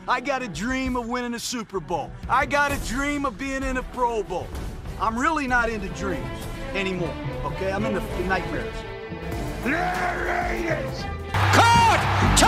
I got a dream of winning a Super Bowl. I got a dream of being in a Pro Bowl. I'm really not into dreams anymore, okay? I'm into nightmares. There it is! Caught!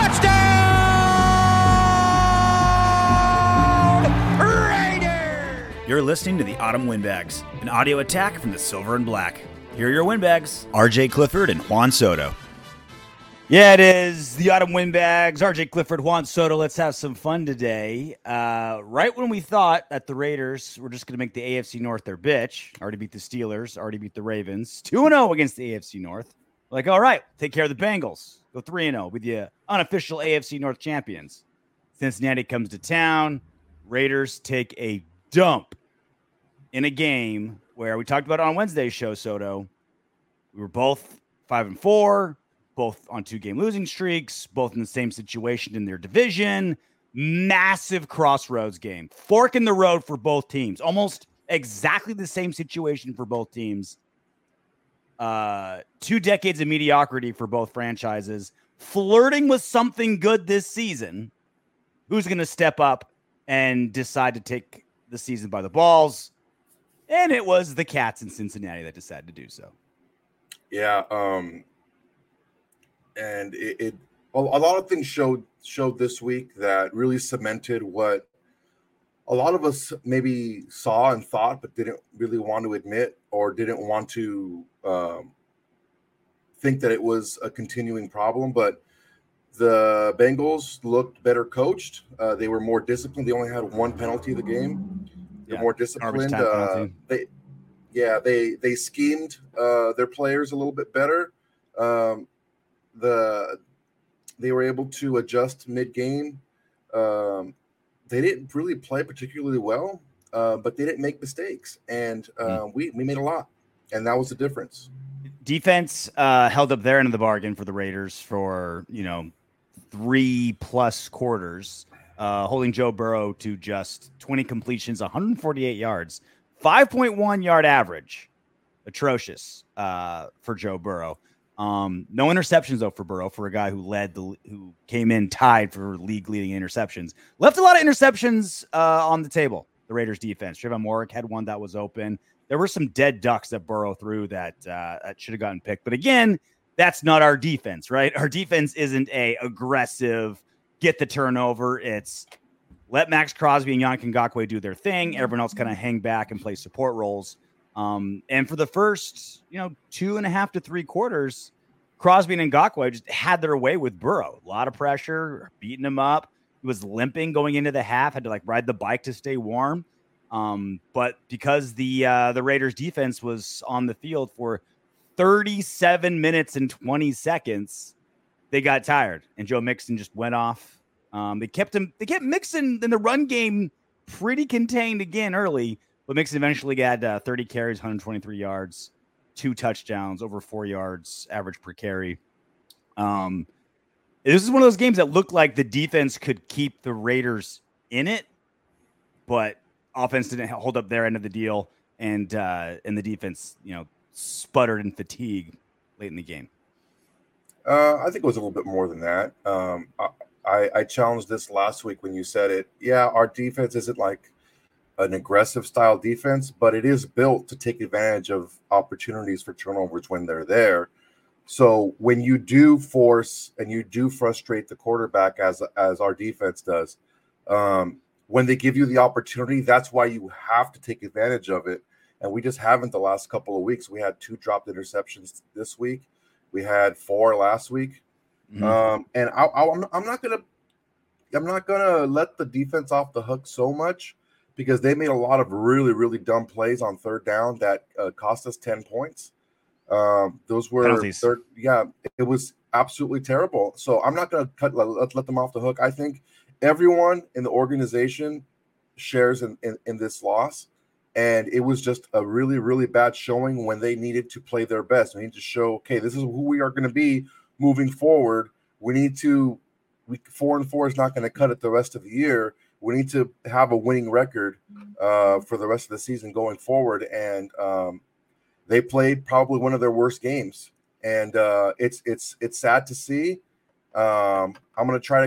Touchdown! Raiders! You're listening to the Autumn Windbags, an audio attack from the Silver and Black. Here are your windbags, RJ Clifford and Juan Soto. Yeah, it is the Autumn Windbags, RJ Clifford, Juan Soto. Let's have some fun today. Right when we thought that the Raiders were just going to make the AFC North their bitch, already beat the Steelers, already beat the Ravens, 2-0 against the AFC North. Like, all right, take care of the Bengals. Go 3-0 with the unofficial AFC North champions. Cincinnati comes to town. Raiders take a dump in a game where we talked about it on Wednesday's show, Soto. We were both 5-4. Both on 2-game losing streaks, both in the same situation in their division. Massive crossroads game. Fork in the road for both teams. Almost exactly the same situation for both teams. 2 decades of mediocrity for both franchises. Flirting with something good this season. Who's going to step up and decide to take the season by the balls? And it was the Cats in Cincinnati that decided to do so. Yeah, and a lot of things showed this week that really cemented what a lot of us maybe saw and thought, but didn't really want to admit or didn't want to think that it was a continuing problem. But the Bengals looked better coached. They were more disciplined. They only had 1 penalty of the game. They're more disciplined. They schemed their players a little bit better. They were able to adjust mid-game. They didn't really play particularly well, but they didn't make mistakes, and we made a lot, and that was the difference. Defense held up their end of the bargain for the Raiders for 3+ quarters, holding Joe Burrow to just 20 completions, 148 yards, 5.1 yard average, atrocious for Joe Burrow. No interceptions though for Burrow, for a guy who came in tied for league leading interceptions. Left a lot of interceptions on the table. The Raiders defense. Trayvon Moehrig had one that was open. There were some dead ducks that Burrow threw that should have gotten picked. But again, that's not our defense, right? Our defense isn't a aggressive get the turnover. It's let Max Crosby and Yannick Ngakoue do their thing. Everyone else kind of hang back and play support roles. And for the first, 2.5 to 3 quarters, Crosby and Ngakoue just had their way with Burrow. A lot of pressure, beating him up. He was limping going into the half, had to ride the bike to stay warm. But because the Raiders defense was on the field for 37 minutes and 20 seconds, they got tired and Joe Mixon just went off. They kept Mixon in the run game pretty contained again early. But Mixon eventually got 30 carries, 123 yards, 2 touchdowns, over 4 yards average per carry. This is one of those games that looked like the defense could keep the Raiders in it, but offense didn't hold up their end of the deal, and the defense, sputtered in fatigue late in the game. I think it was a little bit more than that. I challenged this last week when you said it. Yeah, our defense isn't like an aggressive style defense, but it is built to take advantage of opportunities for turnovers when they're there. So when you do force and you do frustrate the quarterback as our defense does, when they give you the opportunity, that's why you have to take advantage of it. And we just haven't the last couple of weeks. We had 2 dropped interceptions this week. We had 4 last week. Mm-hmm. And I'm not gonna let the defense off the hook so much, because they made a lot of really, really dumb plays on third down that cost us 10 points. Those were penalties. It was absolutely terrible. So I'm not going to let them off the hook. I think everyone in the organization shares in this loss, and it was just a really, really bad showing when they needed to play their best. We need to show, okay, this is who we are going to be moving forward. 4-4 is not going to cut it the rest of the year. We need to have a winning record for the rest of the season going forward. And they played probably one of their worst games. And it's sad to see. I'm going to try to keep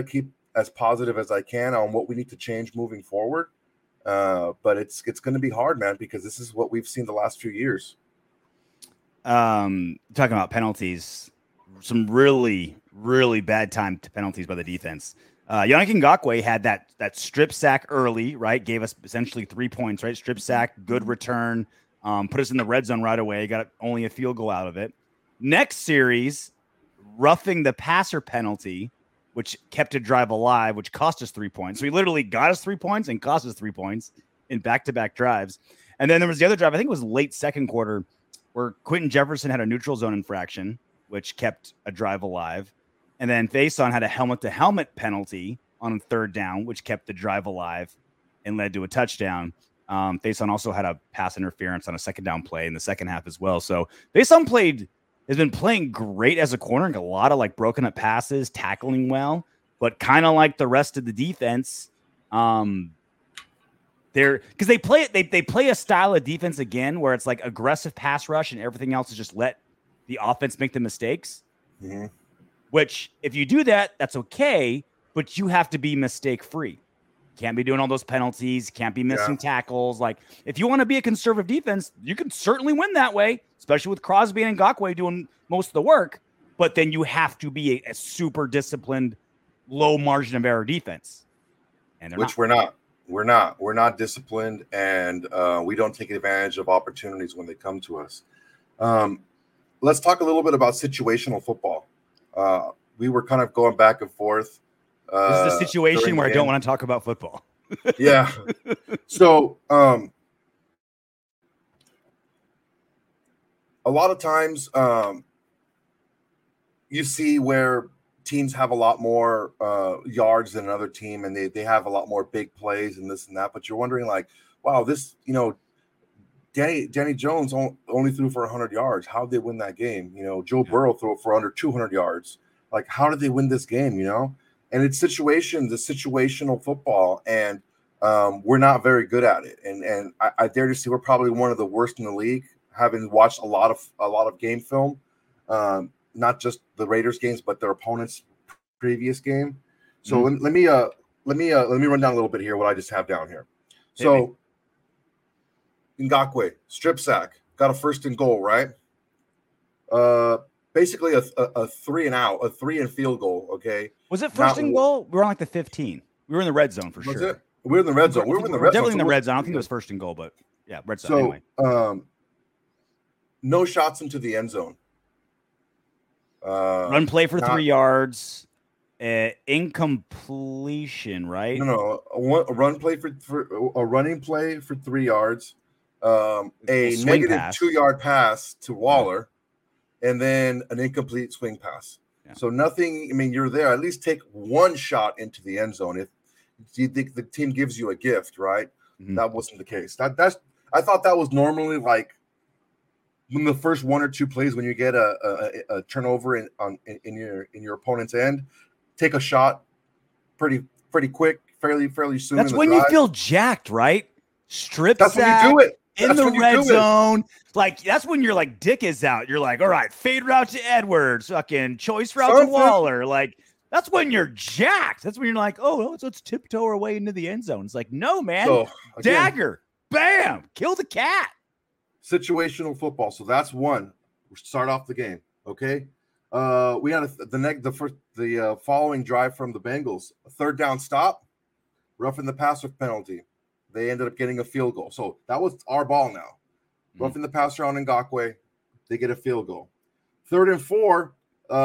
as positive as I can on what we need to change moving forward. But it's going to be hard, man, because this is what we've seen the last few years. Talking about penalties, some really, really bad time to penalties by the defense. Yannick Ngakoue had that strip sack early, right? Gave us essentially 3 points, right? Strip sack, good return, put us in the red zone right away. Got only a field goal out of it. Next series, roughing the passer penalty, which kept a drive alive, which cost us 3 points. So he literally got us 3 points and cost us 3 points in back-to-back drives. And then there was the other drive, I think it was late second quarter, where Quentin Jefferson had a neutral zone infraction, which kept a drive alive. And then Faison had a helmet-to-helmet penalty on third down, which kept the drive alive and led to a touchdown. Faison also had a pass interference on a second down play in the second half as well. So Faison has been playing great as a corner, a lot of like broken up passes, tackling well, but kind of like the rest of the defense. Because they play a style of defense again where it's like aggressive pass rush and everything else is just let the offense make the mistakes. Mm-hmm. Which, if you do that, that's okay, but you have to be mistake free. Can't be doing all those penalties. Can't be missing tackles. Like, if you want to be a conservative defense, you can certainly win that way, especially with Crosby and Ngakoue doing most of the work. But then you have to be a super disciplined, low margin of error defense. And we're not. We're not disciplined, and we don't take advantage of opportunities when they come to us. Let's talk a little bit about situational football. We were kind of going back and forth. This is a situation where I don't want to talk about football. Yeah. So a lot of times you see where teams have a lot more yards than another team, and they have a lot more big plays and this and that. But you're wondering, like, wow, this, Danny Jones only threw for 100 yards. How did they win that game? Joe Burrow threw for under 200 yards. Like, how did they win this game? And it's situational football, and we're not very good at it. And I dare to say we're probably one of the worst in the league, having watched a lot of game film, not just the Raiders games, but their opponents' previous game. So let me run down a little bit here what I just have down here. So Ngakoue, strip sack, got a first and goal, right? Basically a 3-and-out, a 3-and field goal. Okay. Was it first and goal? We were on like the 15. We were in the red zone for sure. It? We were in the red zone. We were in the red zone. Definitely in the red zone. I don't think it was first and goal, but yeah, red zone. So, anyway. No shots into the end zone. Run play for 3 yards. Incompletion, right? No. A run play for a running play for 3 yards. A negative pass. 2-yard pass to Waller. And then an incomplete swing pass. Yeah. So nothing. I mean, you're there. At least take one shot into the end zone if you think the team gives you a gift, right? Mm-hmm. That wasn't the case. I thought that was normally like when the first 1 or 2 plays when you get a turnover in your opponent's end, take a shot pretty quick, fairly soon. That's when you feel jacked, right? Strip sack. That's when you do it. In the red zone, like that's when you're like dick is out. You're like, all right, fade route to Edwards, fucking choice route to Waller. Like that's when you're jacked. That's when you're like, oh, let's tiptoe our way into the end zone. It's like, no, man, so, again, dagger, bam, kill the cat. Situational football. So that's one. We start off the game, okay. We had the following drive from the Bengals, a third down stop, roughing the passer penalty. They ended up getting a field goal. So that was our ball now. Roughing the passer on Ngakoue, they get a field goal. 3rd and 4,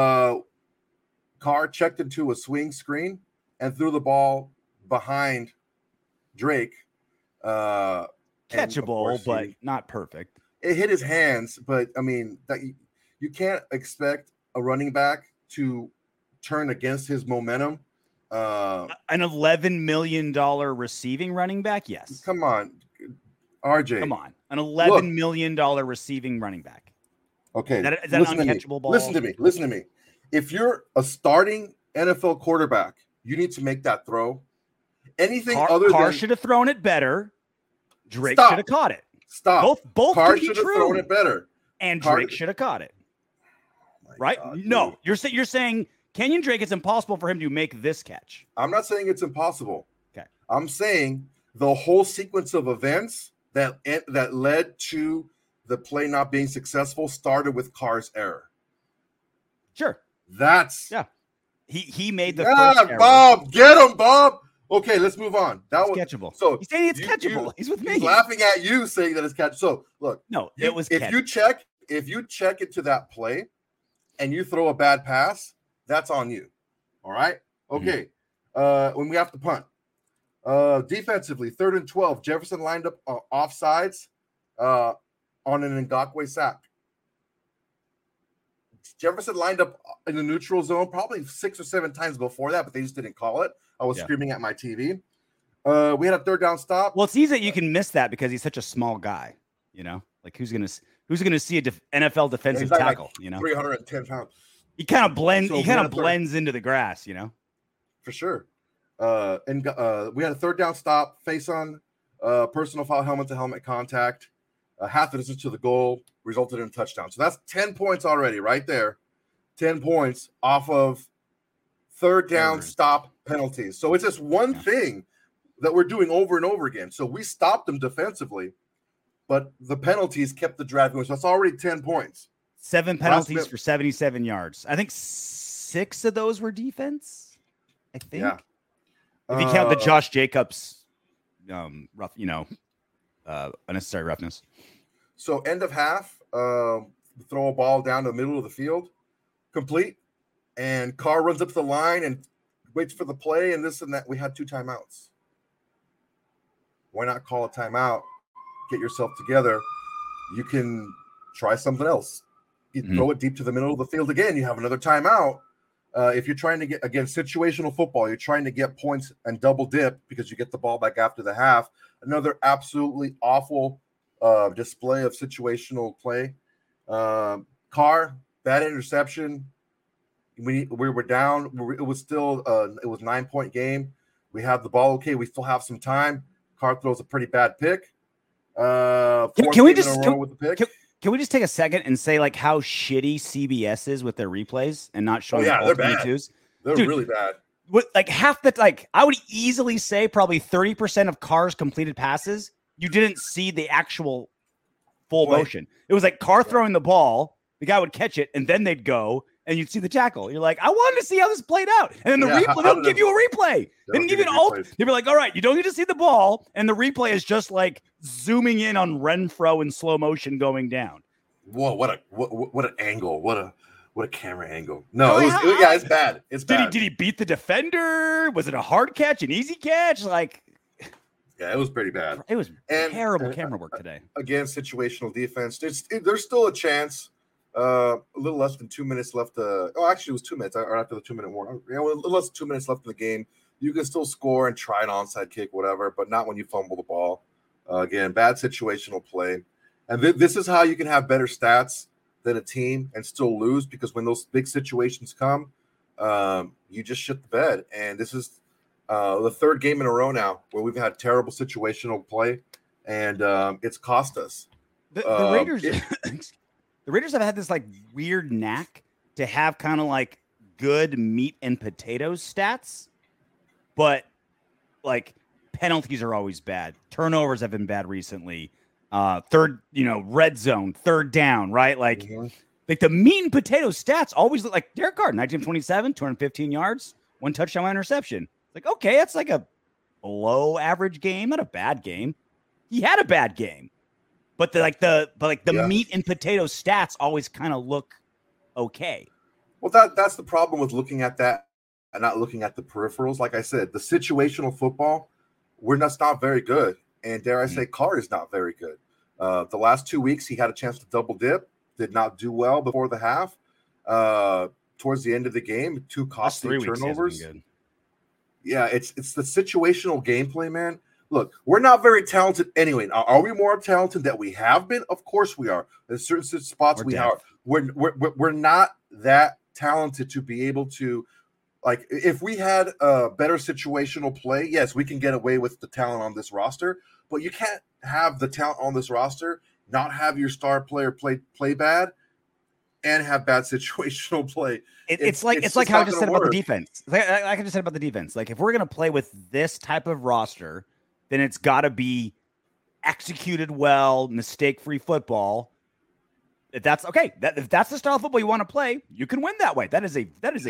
Carr checked into a swing screen and threw the ball behind Drake. Catchable, but not perfect. It hit his hands, but I mean, that you can't expect a running back to turn against his momentum. An $11 million receiving running back? Yes. Come on, RJ. Come on. An $11 million receiving running back. Okay. Is that an uncatchable ball? Listen to me. If you're a starting NFL quarterback, you need to make that throw. Anything other Carr than should have thrown it better. Drake should have caught it. Stop. Both Carr should have thrown it better. And Drake should have caught it. Right? God, no, you're saying Kenyon Drake, it's impossible for him to make this catch. I'm not saying it's impossible. Okay. I'm saying the whole sequence of events that led to the play not being successful started with Carr's error. Sure. That's He made the first error. Bob, get him, Bob. Okay, let's move on. That was catchable. So he's saying it's catchable. He's with me. He's laughing at you saying that it's catchable. So look, no, it was. If you check into that play, and you throw a bad pass, that's on you. All right. Okay. When we have to punt, defensively, 3rd and 12, Jefferson lined up offsides on an Ngakoue sack. Jefferson lined up in the neutral zone probably 6 or 7 times before that, but they just didn't call it. I was screaming at my TV. We had a 3rd down stop. Well, it's easy that you can miss that because he's such a small guy. You know, like who's gonna see a NFL defensive tackle? Like you know, 310 pounds. He kind of blends. He kind of blends into the grass. You know, for sure. And we had a 3rd down stop, face on, personal foul, helmet to helmet contact. Half the distance to the goal resulted in a touchdown. So that's 10 points already, right there. 10 points off of 3rd down stop penalties. So it's just one thing that we're doing over and over again. So we stopped them defensively, but the penalties kept the drive going. So that's already 10 points. 7 penalties for 77 yards. I think 6 of those were defense. I think. Yeah. If you count the Josh Jacobs, unnecessary roughness. So end of half, throw a ball down the middle of the field, complete, and Carr runs up to the line and waits for the play and this and that. We had 2 timeouts. Why not call a timeout? Get yourself together. You can try something else. You throw it deep to the middle of the field again. You have another timeout. If you're trying to get, again, situational football, you're trying to get points and double dip because you get the ball back after the half. Another absolutely awful display of situational play. Carr, bad interception. We were down. It was still it was 9-point game. We have the ball. Okay, we still have some time. Carr throws a pretty bad pick. Can we just take a second and say like how shitty CBS is with their replays and not showing they're bad. 22s? They're really bad. Like half the I would easily say probably 30% of Carr's completed passes, you didn't see the actual full motion. It was like Carr throwing the ball, the guy would catch it, and then they'd go and you'd see the tackle. You're like, I wanted to see how this played out. And then the replay, they'll give you a replay. They didn't give you an alt. They were like, all right, you don't need to see the ball. And the replay is just like zooming in on Renfro in slow motion going down. Whoa, what an angle. What a camera angle. No, it's bad. It's bad. Did he beat the defender? Was it a hard catch, an easy catch? Like, yeah, it was pretty bad. It was terrible camera work today. Again, situational defense. There's still a chance. A little less than 2 minutes left. Actually, it was 2 minutes after the 2 minute warning. A little less than 2 minutes left in the game. You can still score and try an onside kick, whatever, but not when you fumble the ball. Again, bad situational play. And this is how you can have better stats than a team and still lose, because when those big situations come, you just shit the bed. And this is the 3rd game in a row now where we've had terrible situational play, and it's cost us. The Raiders. The Raiders have had this like weird knack to have kind of like good meat and potatoes stats, but like penalties are always bad. Turnovers have been bad recently. Red zone, 3rd down, right? Like, like the meat and potatoes stats always look like Derek Carr, 1927, 215 yards, 1 touchdown, 1 interception. Like, okay, that's like a below average game, not a bad game. He had a bad game. But the meat and potatoes stats always kind of look okay. Well, that's the problem with looking at that and not looking at the peripherals. Like I said, the situational football, that's not very good. And dare I say, Carr is not very good. The last 2 weeks, he had a chance to double dip, did not do well before the half. Towards the end of the game, 2 costly turnovers. Yeah, it's the situational gameplay, man. Look, we're not very talented anyway. Now, are we more talented than we have been? Of course we are. There's certain spots we are. We're not that talented to be able to, like, if we had a better situational play, yes, we can get away with the talent on this roster, but you can't have the talent on this roster, not have your star player play bad, and have bad situational play. It's like how I just said about the defense. Like I just said about the defense. Like if we're gonna play with this type of roster, then it's got to be executed well, mistake-free football. If that's okay, if that's the style of football you want to play, you can win that way. That is a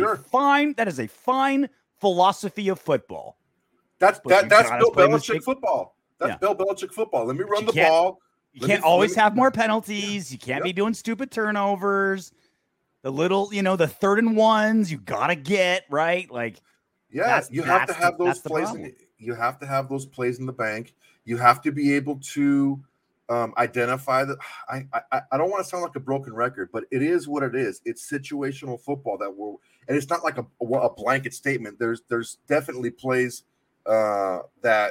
fine philosophy of football. That's Bill Belichick football. That's Bill Belichick football. Let me run the ball. You can't always have more penalties. You can't be doing stupid turnovers. The little, the 3rd and 1s you gotta get right. Like, you have to have those plays. You have to have those plays in the bank. You have to be able to identify that. I don't want to sound like a broken record, but it is what it is. It's situational football and it's not like a blanket statement. There's definitely plays that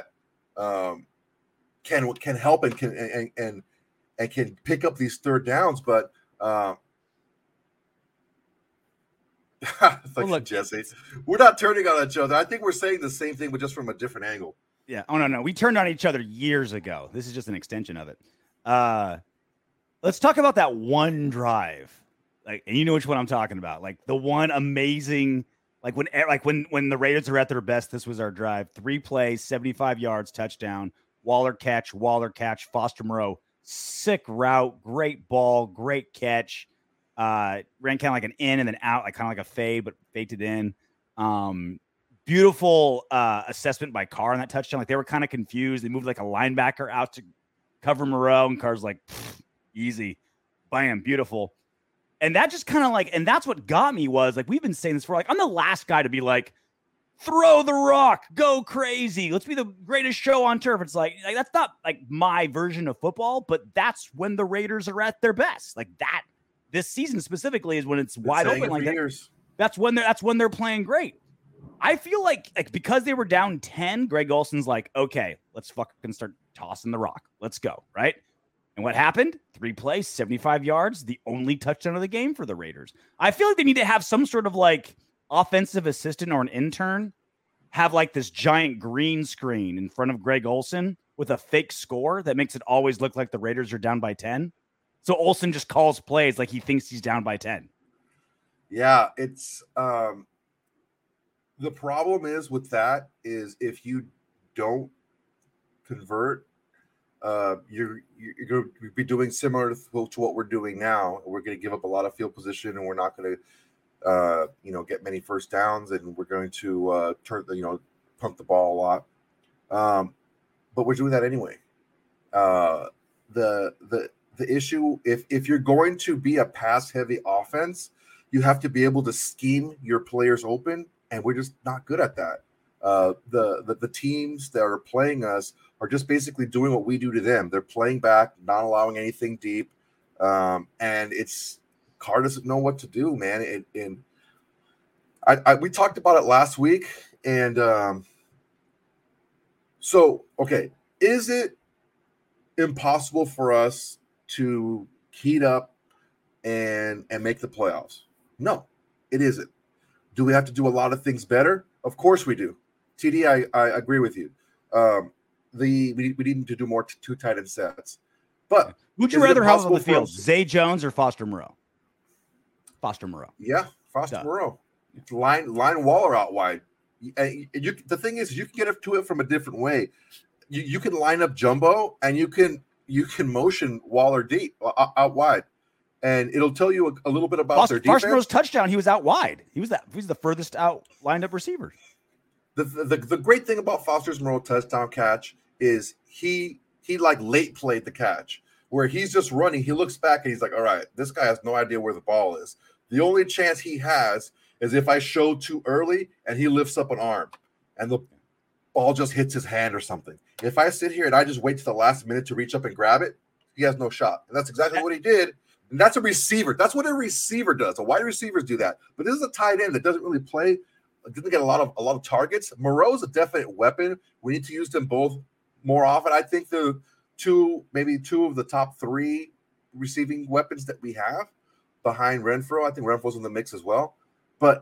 can help and can pick up these 3rd downs, but look, Jesse, we're not turning on each other. I think we're saying the same thing, but just from a different angle. Yeah. Oh no, we turned on each other years ago. This is just an extension of it. Let's talk about that one drive. Like, and you know which one I'm talking about. Like the one amazing, when the Raiders are at their best, this was our drive. 3 plays, 75 yards, touchdown. Waller catch, Foster Moreau, sick route, great ball, great catch. Ran kind of like an in and then out, like kind of like a fade, but faked it in. Beautiful assessment by Carr on that touchdown. Like they were kind of confused. They moved like a linebacker out to cover Moreau, and Carr's like, easy, bam, beautiful. And that just kind of and that's what got me was like, we've been saying this for I'm the last guy to be like, throw the rock, go crazy. Let's be the greatest show on turf. It's like that's not like my version of football, but that's when the Raiders are at their best. Like that, this season specifically is when it's wide open like that. Years. That's when they're playing great. I feel like because they were down 10, Greg Olson's like, okay, let's fucking start tossing the rock. Let's go, right? And what happened? 3 plays, 75 yards, the only touchdown of the game for the Raiders. I feel like they need to have some sort of offensive assistant or an intern have this giant green screen in front of Greg Olson with a fake score that makes it always look like the Raiders are down by 10. So Olson just calls plays like he thinks he's down by 10. Yeah, it's the problem is with that is if you don't convert, you're going to be doing similar to what we're doing now. We're going to give up a lot of field position, and we're not going to, get many first downs, and we're going to pump the ball a lot. But we're doing that anyway. The issue, if you're going to be a pass heavy offense, you have to be able to scheme your players open, and we're just not good at that. The teams that are playing us are just basically doing what we do to them. They're playing back, not allowing anything deep, and Carr doesn't know what to do, man. We talked about it last week, and is it impossible for us to heat up and make the playoffs? No, it isn't. Do we have to do a lot of things better? Of course we do. TD, I agree with you. We need to do more 2 tight end sets. But would you rather have on the field, Zay Jones or Foster Moreau? Foster Moreau. Yeah, Foster Moreau. Line Waller out wide. The thing is, you can get to it from a different way. You can line up jumbo, and you can motion Waller deep out wide, and it'll tell you a little bit about their defense. Foster Moreau's touchdown, he was out wide. He was the furthest out lined up receiver. The great thing about Foster Moreau's touchdown catch is he late played the catch where he's just running. He looks back and he's like, all right, this guy has no idea where the ball is. The only chance he has is if I show too early and he lifts up an arm and the ball just hits his hand or something. If I sit here and I just wait to the last minute to reach up and grab it, he has no shot. And that's exactly what he did. And that's a receiver. That's what a receiver does. A wide receivers do that. But this is a tight end that doesn't really play, didn't get a lot of targets. Moreau's a definite weapon. We need to use them both more often. I think the maybe two of the top 3 receiving weapons that we have behind Renfrow. I think Renfrow's in the mix as well. But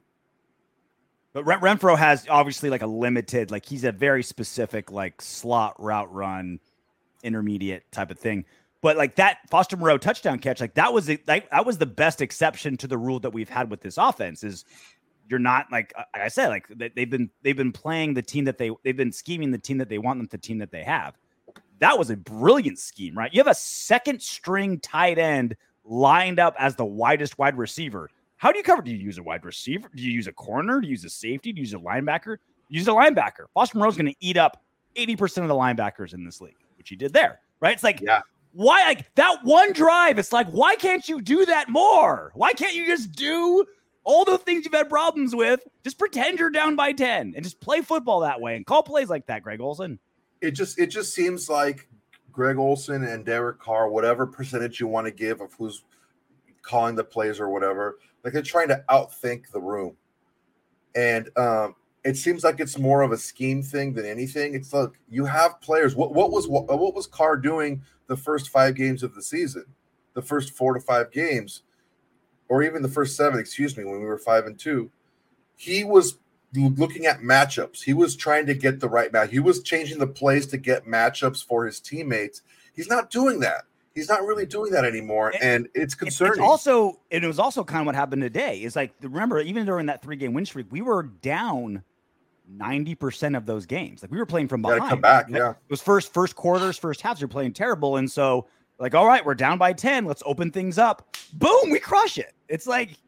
Renfrow has obviously a limited, he's a very specific slot route run, intermediate type of thing. But like that Foster Moreau touchdown catch, like that was the best exception to the rule that we've had with this offense. Is you're not like I said, like they've been playing the team that they've been scheming the team that they want them, the team that they have. That was a brilliant scheme, right? You have a second string tight end lined up as the widest wide receiver. How do you cover? Do you use a wide receiver? Do you use a corner? Do you use a safety? Do you use a linebacker? Use a linebacker. Foster Moreau's going to eat up 80% of the linebackers in this league, which he did there, right? It's like, why like that one drive? It's like, why can't you do that more? Why can't you just do all the things you've had problems with? Just pretend you're down by 10 and just play football that way and call plays like that, Greg Olsen. It just seems like Greg Olsen and Derek Carr, whatever percentage you want to give of who's calling the plays or whatever, like they're trying to outthink the room. And it seems like it's more of a scheme thing than anything. It's like you have players. What was Carr doing the first 5 games of the season, the first 4 to 5 games, or even the first 7? Excuse me, when we were 5-2, he was looking at matchups. He was trying to get the right match. He was changing the plays to get matchups for his teammates. He's not doing that. He's not really doing that anymore, and it's concerning. It was also kind of what happened today. Is like, remember, even during that 3-game win streak, we were down 90% of those games. Like we were playing from behind. Come back, yeah. It was first quarters, first halves. You're playing terrible, and so like, all right, we're down by 10. Let's open things up. Boom, we crush it. It's like,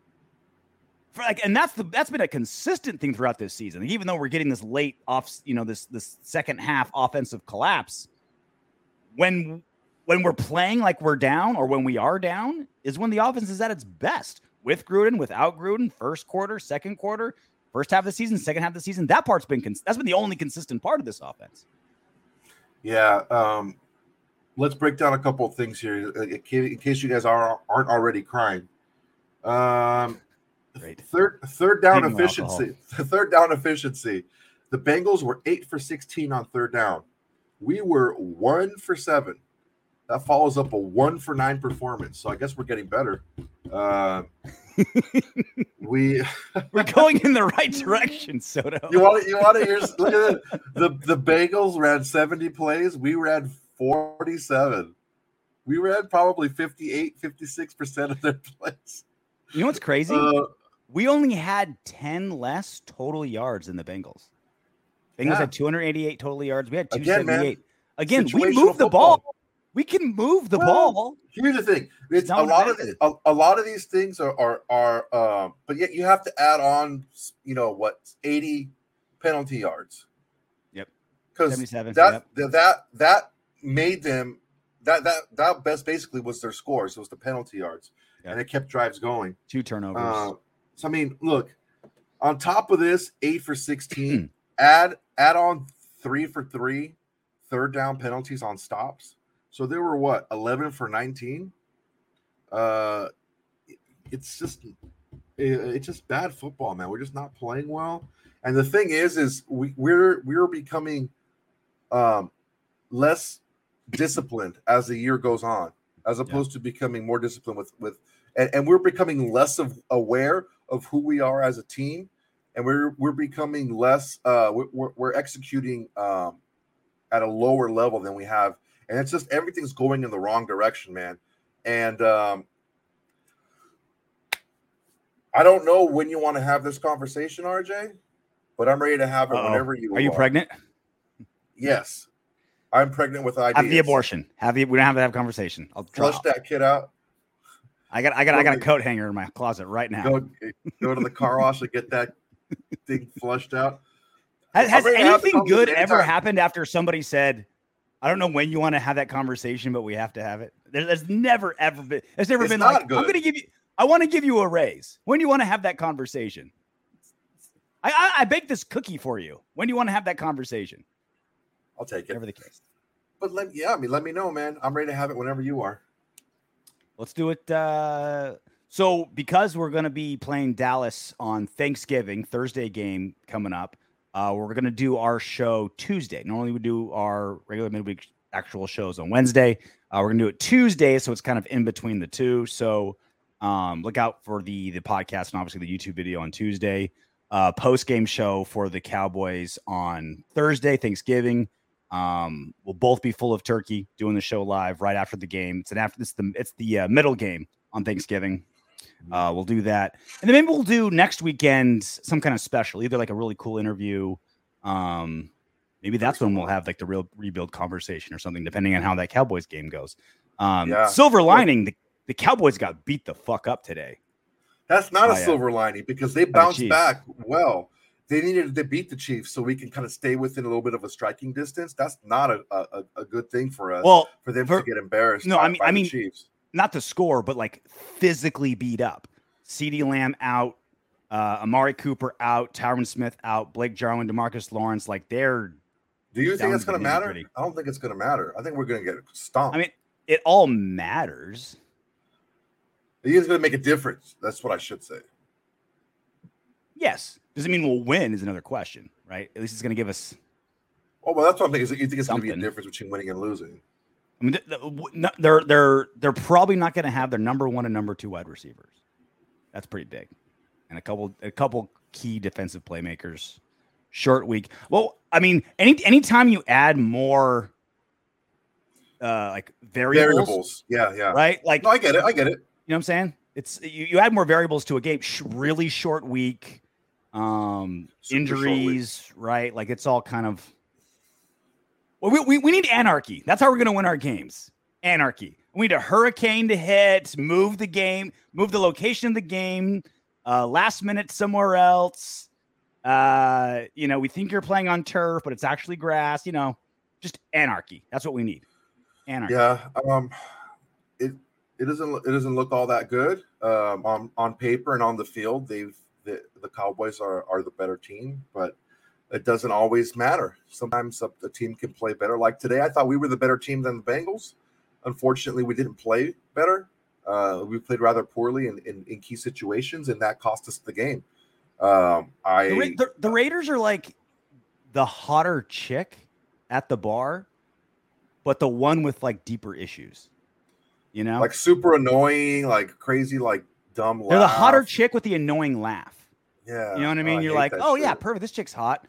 and that's been a consistent thing throughout this season. Even though we're getting this late off, this second half offensive collapse, when we're playing like we're down or when we are down is when the offense is at its best. With Gruden, without Gruden, first quarter, second quarter, first half of the season, second half of the season. That part's been that's been the only consistent part of this offense. Yeah. Let's break down a couple of things here in case you guys aren't already crying. Great. Third down efficiency. Third down efficiency. The Bengals were 8 for 16 on third down. We were 1 for 7. That follows up a 1 for 9 performance. So I guess we're getting better. We're going in the right direction, Soto. You want to hear? Look at it. The Bengals ran 70 plays. We ran 47. We ran probably 58, 56% of their plays. You know what's crazy? We only had 10 less total yards than the Bengals. Bengals had 288 total yards. We had 278. Again, we moved the ball. We can move the ball. Here's the thing: it's a lot of these things are but yet you have to add on, 80 penalty yards. Yep. Because 77. That made them that best basically was their scores. It was the penalty yards, and it kept drives going. 2 turnovers. So I mean, look, on top of this, 8 for 16, add on 3 for 3 third down penalties on stops. So there were 11 for 19. It's just bad football, man. We're just not playing well. And the thing is we're becoming less disciplined as the year goes on, as opposed to becoming more disciplined and we're becoming less aware of who we are as a team, and we're becoming less. We're executing at a lower level than we have. And it's just everything's going in the wrong direction, man. And I don't know when you want to have this conversation, RJ, but I'm ready to have it whenever you are. Are you pregnant? Yes. I'm pregnant with ideas. Have the abortion. We don't have to have a conversation. I'll flush that kid out. I got a coat hanger in my closet right now. Go to the car wash and get that thing flushed out. Has anything good ever happened after somebody said, I don't know when you want to have that conversation, but we have to have it? There's never ever been. It's never been like, good. I want to give you a raise. When do you want to have that conversation? I baked this cookie for you. When do you want to have that conversation? I'll take it. Whatever the case. But let me know, man. I'm ready to have it whenever you are. Let's do it. So because we're going to be playing Dallas on Thanksgiving, Thursday game coming up, we're going to do our show Tuesday. Normally we do our regular midweek actual shows on Wednesday. We're going to do it Tuesday, so it's kind of in between the two. So look out for the podcast and obviously the YouTube video on Tuesday. Post-game show for the Cowboys on Thursday, Thanksgiving. We'll both be full of turkey doing the show live right after the game. It's the middle game on Thanksgiving. We'll do that, and then maybe we'll do next weekend some kind of special, either like a really cool interview. Maybe that's when we'll have like the real rebuild conversation or something, depending on how that Cowboys game goes. Silver lining, the Cowboys got beat the fuck up today. That's not a silver lining because they bounced back well. They needed to beat the Chiefs so we can kind of stay within a little bit of a striking distance. That's not a good thing for us. Well, for them to get embarrassed. No, by the Chiefs. Not the score, but like physically beat up. CeeDee Lamb out, Amari Cooper out, Tyron Smith out, Blake Jarwin, DeMarcus Lawrence. Like they're. Do you think it's going to matter? I don't think it's going to matter. I think we're going to get stomped. I mean, it all matters. He is going to make a difference. That's what I should say. Yes. Does it mean we'll win is another question, right? At least it's going to give us. Oh, well, that's what I'm thinking. You think it's going to be a difference between winning and losing? I mean, they're probably not going to have their number 1 and number 2 wide receivers. That's pretty big, and a couple key defensive playmakers. Short week. Well, I mean, anytime you add more, like variables. Yeah, right. Like, no, I get it. You know what I'm saying? It's you add more variables to a game. Really short week. Injuries, short week. Right? Like it's all kind of. Well, we need anarchy. That's how we're going to win our games. Anarchy. We need a hurricane to hit, move the game, move the location of the game, last minute somewhere else. We think you're playing on turf, but it's actually grass. Just anarchy. That's what we need. Anarchy. Yeah. It doesn't look all that good on paper and on the field. The Cowboys are the better team, but it doesn't always matter. Sometimes the team can play better. Like today, I thought we were the better team than the Bengals. Unfortunately, we didn't play better. We played rather poorly in key situations, and that cost us the game. The Raiders are like the hotter chick at the bar, but the one with like deeper issues. Like super annoying, like crazy, like dumb laugh. They're the hotter chick with the annoying laugh. Yeah. You know what I mean? You're like, oh, yeah, perfect. This chick's hot.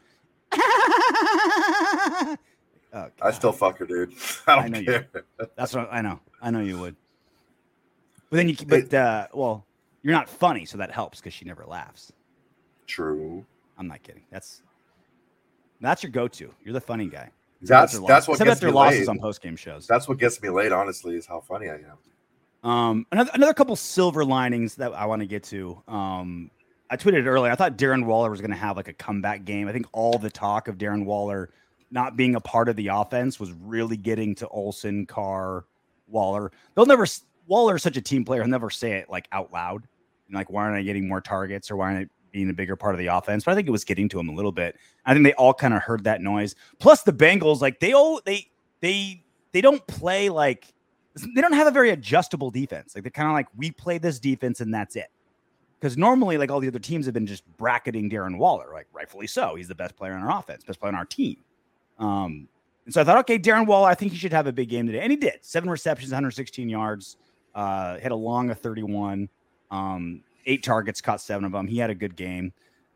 I still fuck her, dude. I don't care. That's what I know. I know you would. But then you're not funny, so that helps because she never laughs. True. I'm not kidding. That's your go-to. You're the funny guy. That's what gets me losses laid on post-game shows. That's what gets me laid, honestly, is how funny I am. Another couple silver linings that I want to get to. I tweeted it earlier. I thought Darren Waller was going to have like a comeback game. I think all the talk of Darren Waller not being a part of the offense was really getting to Olsen, Carr, Waller. Waller's such a team player. He'll never say it like out loud. Like, why aren't I getting more targets or why aren't I being a bigger part of the offense? But I think it was getting to him a little bit. I think they all kind of heard that noise. Plus the Bengals, like they don't play like, they don't have a very adjustable defense. Like they're kind of like, we play this defense and that's it. Because normally, like all the other teams have been just bracketing Darren Waller, like rightfully so. He's the best player on our offense, best player on our team. And so I thought, okay, Darren Waller, I think he should have a big game today. And he did. 7 receptions, 116 yards, hit a long of 31, 8 targets, caught 7 of them. He had a good game.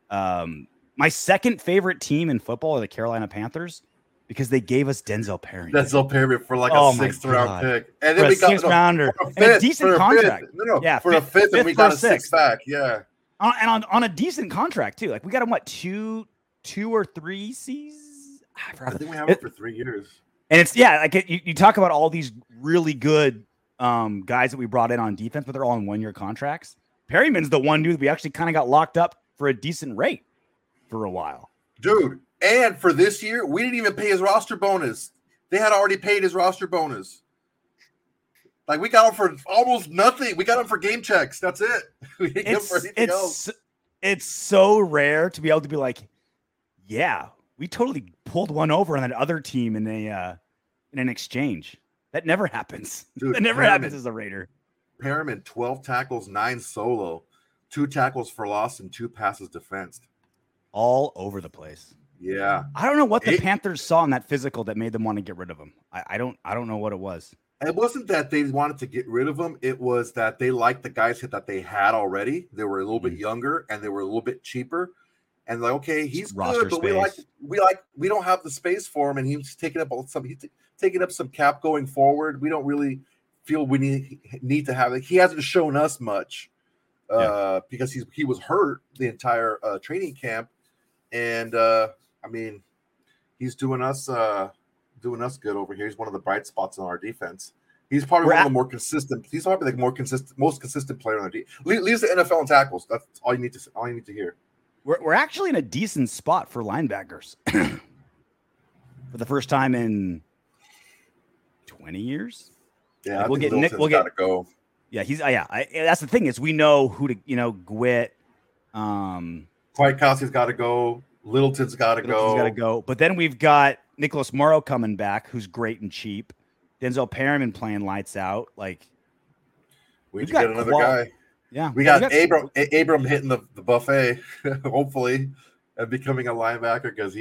My second favorite team in football are the Carolina Panthers because they gave us Denzel Perry. Denzel Perry for like a 6th round pick. And then we got a 6th rounder and a decent contract. Yeah, for a fifth and we got a 6th back. Yeah. On a decent contract too. Like we got him two or 3 seasons? I think we have it for 3 years. And it's you talk about all these really good guys that we brought in on defense, but they're all on 1-year contracts. Perryman's the one dude we actually kind of got locked up for a decent rate for a while. Dude, and for this year, we didn't even pay his roster bonus. They had already paid his roster bonus. Like, we got him for almost nothing. We got him for game checks. That's it. We didn't get him for anything else. It's so rare to be able to be like, yeah, we totally pulled one over on that other team in an exchange. That never happens. Dude, that never happens as a Raider. Perriman, 12 tackles, 9 solo, 2 tackles for loss, and 2 passes defensed. All over the place. Yeah. I don't know what the Panthers saw in that physical that made them want to get rid of him. I don't know what it was. It wasn't that they wanted to get rid of him. It was that they liked the guys that they had already. They were a little bit younger and they were a little bit cheaper. and like, okay, he's roster good, but space. we don't have the space for him, and he's taking up some cap going forward. We don't really feel we need to have it. He hasn't shown us much because he was hurt the entire training camp, and I mean, he's doing us good over here. He's one of the bright spots in our defense. He's probably one of the more consistent. He's probably the most consistent player on the team. Leads the NFL in tackles. That's all you need to hear. We're actually in a decent spot for linebackers for the first time in 20 years. Yeah, like we'll get Nick. We'll get to go. Yeah, that's the thing is we know who to Gwitt. Kwiatkowski's got to go. Littleton's got to go. But then we've got Nicholas Morrow coming back, who's great and cheap. Denzel Perryman playing lights out. Like we get another guy. Yeah, we got Abram hitting the buffet, hopefully, and becoming a linebacker because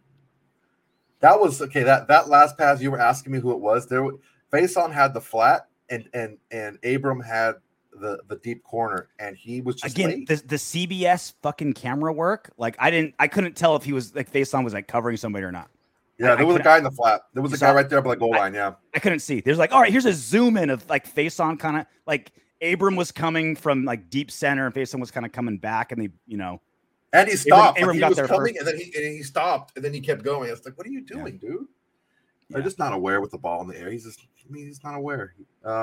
that was okay. That last pass you were asking me who it was. Faison had the flat, and Abram had the deep corner, and he was just again the CBS fucking camera work. Like I couldn't tell if he was like Faison was like covering somebody or not. Yeah, there was a guy in the flat. There was a guy right there by the goal line. Yeah, I couldn't see. There's like, all right, here's a zoom in of like Faison kind of like Abram was coming from like deep center, and Faison was kind of coming back, and and he stopped. Abram got was there coming, first. and then he stopped, and then he kept going. I was like, what are you doing, dude? They're just not aware with the ball in the air. He's not aware.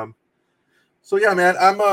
So yeah, man,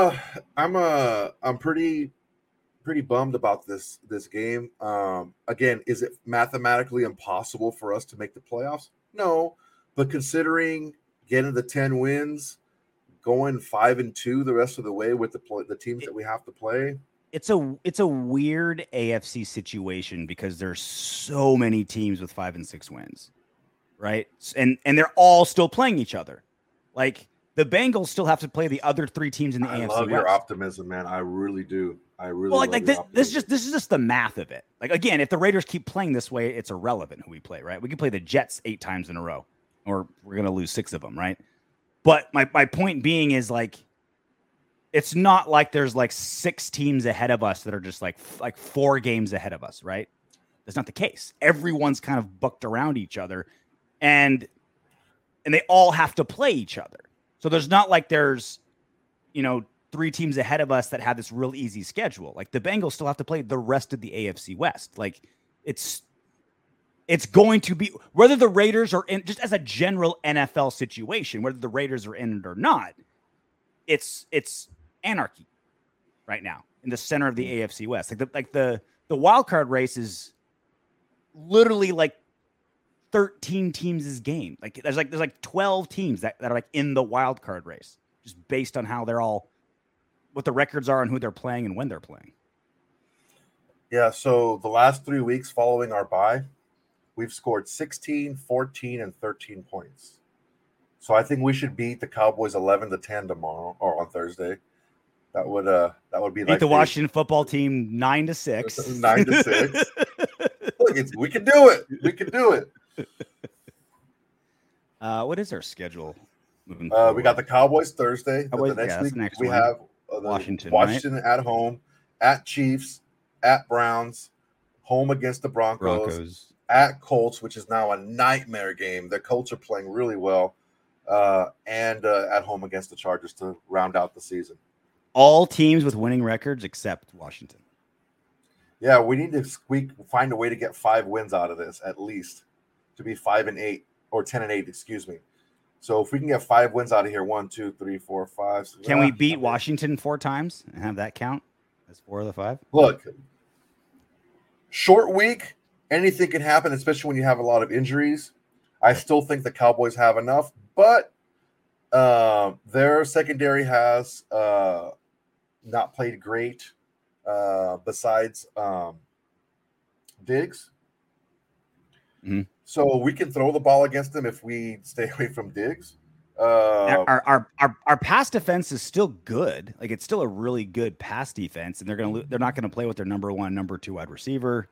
I'm pretty bummed about this game. Again, is it mathematically impossible for us to make the playoffs? No, but considering getting the 10 wins, going 5-2 the rest of the way with the teams that we have to play, it's a weird AFC situation because there's so many teams with 5 and 6 wins, right? And they're all still playing each other, like. The Bengals still have to play the other 3 teams in the AFC West. I love your optimism, man. I really do. This is just the math of it. Like again, if the Raiders keep playing this way, it's irrelevant who we play, right? We can play the Jets 8 times in a row, or we're gonna lose 6 of them, right? But my point being is like, it's not like there's like 6 teams ahead of us that are just like 4 games ahead of us, right? That's not the case. Everyone's kind of booked around each other, and they all have to play each other. So there's not like there's, 3 teams ahead of us that have this real easy schedule. Like the Bengals still have to play the rest of the AFC West. Like it's going to be, whether the Raiders are in, just as a general NFL situation, whether the Raiders are in it or not, it's anarchy right now in the center of the AFC West. Like the wild card race is literally like 13 teams' game. Like there's 12 teams that are like in the wild card race, just based on how they're all, what the records are and who they're playing and when they're playing. Yeah. So the last 3 weeks following our bye, we've scored 16, 14, and 13 points. So I think we should beat the Cowboys 11-10 tomorrow or on Thursday. That would be beat like the Washington football team 9-6. 9-6. Look, we can do it. We can do it. What is our schedule moving we forward? got the Cowboys Thursday. Cowboys, the next week we one. have Washington at home, at Chiefs, at Browns, home against the Broncos, at Colts, which is now a nightmare game. The Colts are playing really well, and at home against the Chargers to round out the season. All teams with winning records except Washington. Yeah, we need to find a way to get 5 wins out of this at least, to be 5-8 or 10-8, excuse me. So if we can get 5 wins out of here, 1, 2, 3, 4, 5. Can we beat Washington 4 times and have that count as 4 of the 5? Look, short week, anything can happen, especially when you have a lot of injuries. I still think the Cowboys have enough, but their secondary has not played great besides Diggs. Mm-hmm. So we can throw the ball against them if we stay away from Diggs. Our pass defense is still good. Like it's still a really good pass defense, and they're not gonna play with their number 1, number 2 wide receiver.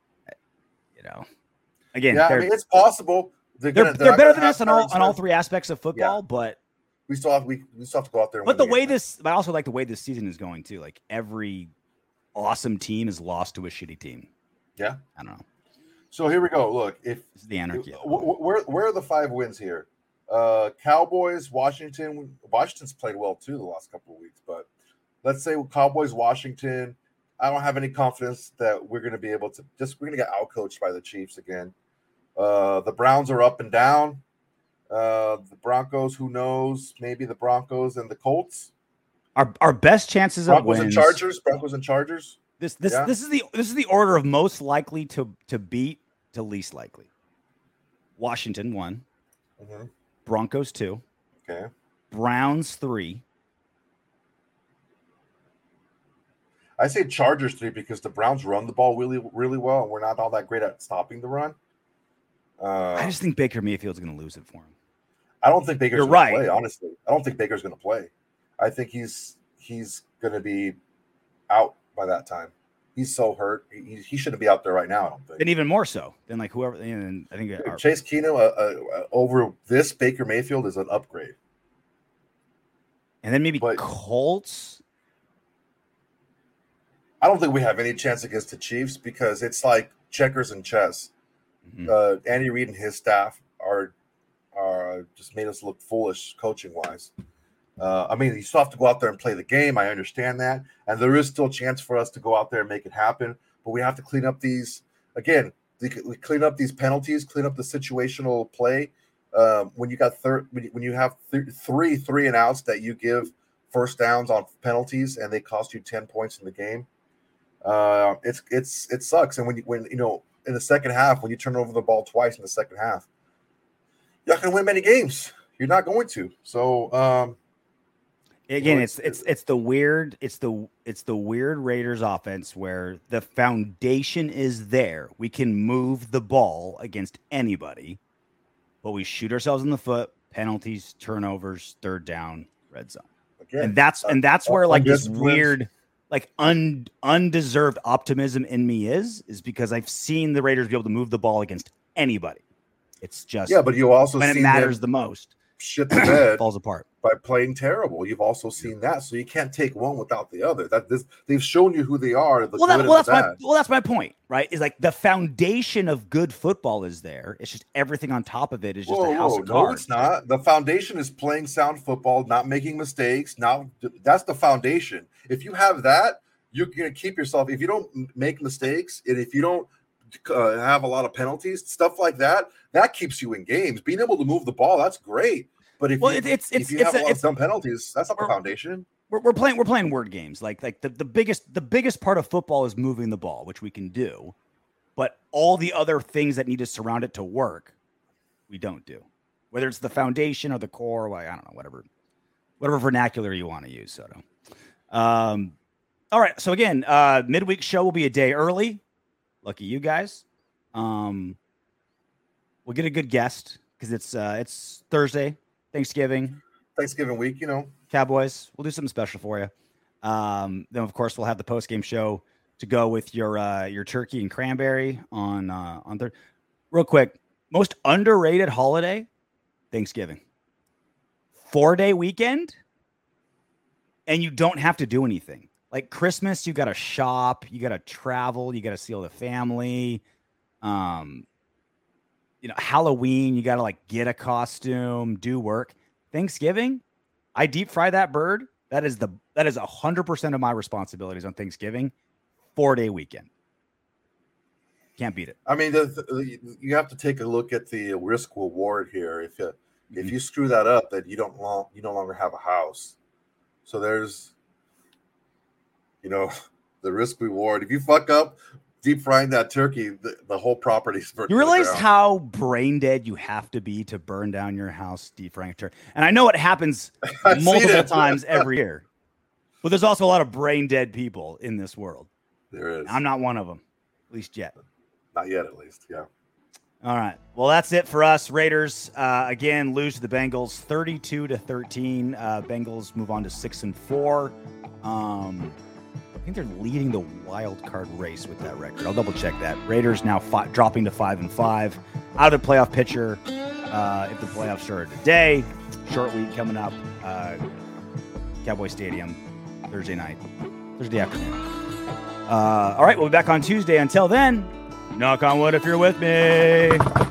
Again, yeah, I mean it's possible. They're better than us on all 3 aspects of football, yeah. But we still have to go out there. And I also like the way this season is going too. Like every awesome team is lost to a shitty team. Yeah. I don't know. So here we go. Look, This is the anarchy. where are the 5 wins here? Cowboys, Washington. Washington's played well too the last couple of weeks, but let's say Cowboys, Washington. I don't have any confidence that we're going to be able to. We're going to get outcoached by the Chiefs again. The Browns are up and down. The Broncos, who knows? Maybe the Broncos and the Colts. Our best chances of wins. Broncos and Chargers. This is the order of most likely to beat to least likely. Washington 1, Broncos 2, okay, Browns 3. I say Chargers 3 because the Browns run the ball really, really well, and we're not all that great at stopping the run. I just think Baker Mayfield's going to lose it for him. I don't think Baker's You're going right. to play, honestly. I don't think Baker's going to play. I think he's going to be out by that time. He's so hurt. He shouldn't be out there right now, I don't think. And even more so than like whoever. And I think Chase Keenum over this Baker Mayfield is an upgrade. And then maybe Colts. I don't think we have any chance against the Chiefs because it's like checkers and chess. Andy Reid and his staff are just made us look foolish coaching wise. I mean, you still have to go out there and play the game. I understand that. And there is still a chance for us to go out there and make it happen. But we have to clean up these, again, we clean up these penalties, clean up the situational play. When you got when you have three and outs that you give first downs on penalties and they cost you 10 points in the game, it sucks. And when in the second half, when you turn over the ball twice in the second half, you're not going to win many games. You're not going to. So again, it's the weird Raiders offense where the foundation is there. We can move the ball against anybody, but we shoot ourselves in the foot. Penalties, turnovers, third down, red zone. Again, and that's where like this weird, like undeserved optimism in me is because I've seen the Raiders be able to move the ball against anybody. It's just but you also when it matters the most, shit the bed falls apart by playing terrible. You've also seen that, so you can't take one without the other. They've shown you who they are. That's my point, right? Is like the foundation of good football is there. It's just everything on top of it is just a house of cards. No, it's not. The foundation is playing sound football, not making mistakes. Now that's the foundation. If you have that, you're going to keep yourself. If you don't make mistakes, and if you don't have a lot of penalties, stuff like that, that keeps you in games. Being able to move the ball, that's great. But if you have a lot of dumb penalties, that's not the foundation. We're playing word games. Like the biggest part of football is moving the ball, which we can do, but all the other things that need to surround it to work, we don't do. Whether it's the foundation or the core, I don't know, whatever vernacular you want to use, Soto. All right. So again, midweek show will be a day early. Lucky you guys. We'll get a good guest because it's Thursday, Thanksgiving week, Cowboys. We'll do something special for you. Then of course we'll have the post game show to go with your turkey and cranberry on Thursday. Real quick, most underrated holiday, Thanksgiving. 4-day weekend, and you don't have to do anything. Like Christmas, you got to shop, you got to travel, you got to see all the family. Halloween, you got to like get a costume, do work. Thanksgiving, I deep fry that bird. That is 100% of my responsibilities on Thanksgiving. 4-day weekend. Can't beat it. I mean, you have to take a look at the risk reward here. If you screw that up, then you no longer have a house. So there's the risk reward. If you fuck up deep frying that turkey, the whole property's burnt. You realize how brain dead you have to be to burn down your house deep frying a turkey? And I know it happens multiple times every year, but there's also a lot of brain dead people in this world. There is. I'm not one of them, at least yet. Not yet, at least. Yeah. All right. Well, that's it for us. Raiders again lose to the Bengals 32-13. Bengals move on to 6-4. I think they're leading the wild card race with that record. I'll double check that. Raiders now dropping to 5-5. Out of the playoff picture. If the playoffs started today, short week coming up. Cowboy Stadium, Thursday afternoon. All right, we'll be back on Tuesday. Until then, Knock on wood if you're with me.